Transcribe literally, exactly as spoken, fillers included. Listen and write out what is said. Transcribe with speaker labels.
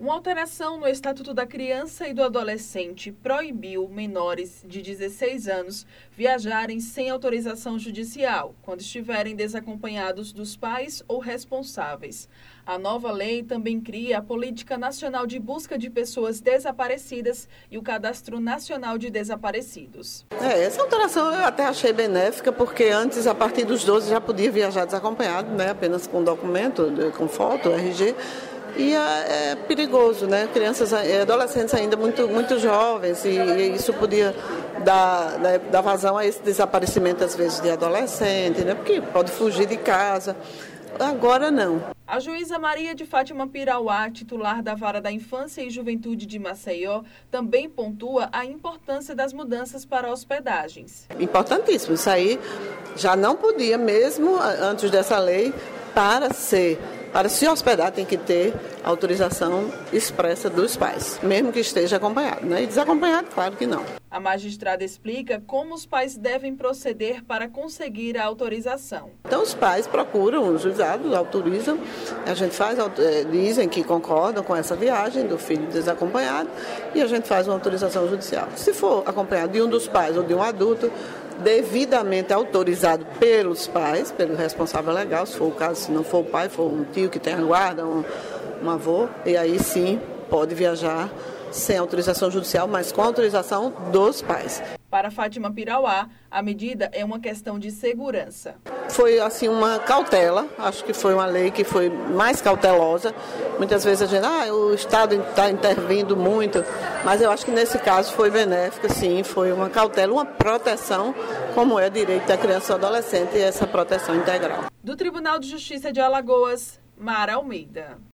Speaker 1: Uma alteração no Estatuto da Criança e do Adolescente proibiu menores de dezesseis anos viajarem sem autorização judicial, quando estiverem desacompanhados dos pais ou responsáveis. A nova lei também cria a Política Nacional de Busca de Pessoas Desaparecidas e o Cadastro Nacional de Desaparecidos.
Speaker 2: É, essa alteração eu até achei benéfica, porque antes, a partir dos doze, já podia viajar desacompanhado, né, apenas com documento, com foto, R G. E é, é perigoso, né? Crianças e adolescentes ainda muito, muito jovens, e, e isso podia dar, né, dar vazão a esse desaparecimento, às vezes, de adolescente, né? Porque pode fugir de casa. Agora não.
Speaker 1: A juíza Maria de Fátima Pirauá, titular da Vara da Infância e Juventude de Maceió, também pontua a importância das mudanças para hospedagens.
Speaker 2: Importantíssimo. Isso aí já não podia, mesmo antes dessa lei, para ser... Para se hospedar tem que ter autorização expressa dos pais, mesmo que esteja acompanhado, né? E desacompanhado, claro que não.
Speaker 1: A magistrada explica como os pais devem proceder para conseguir a autorização.
Speaker 2: Então os pais procuram, os juizados autorizam, a gente faz, dizem que concordam com essa viagem do filho desacompanhado e a gente faz uma autorização judicial. Se for acompanhado de um dos pais ou de um adulto, devidamente autorizado pelos pais, pelo responsável legal, se for o caso, se não for o pai, for um tio que tem a guarda, um, um avô, e aí sim pode viajar sem autorização judicial, mas com autorização dos pais.
Speaker 1: Para Fátima Pirauá, a medida é uma questão de segurança.
Speaker 2: Foi assim uma cautela, acho que foi uma lei que foi mais cautelosa. Muitas vezes a gente, ah, o Estado está intervindo muito, mas eu acho que nesse caso foi benéfica, sim, foi uma cautela, uma proteção, como é direito da criança e do adolescente, e essa proteção integral.
Speaker 1: Do Tribunal de Justiça de Alagoas, Mara Almeida.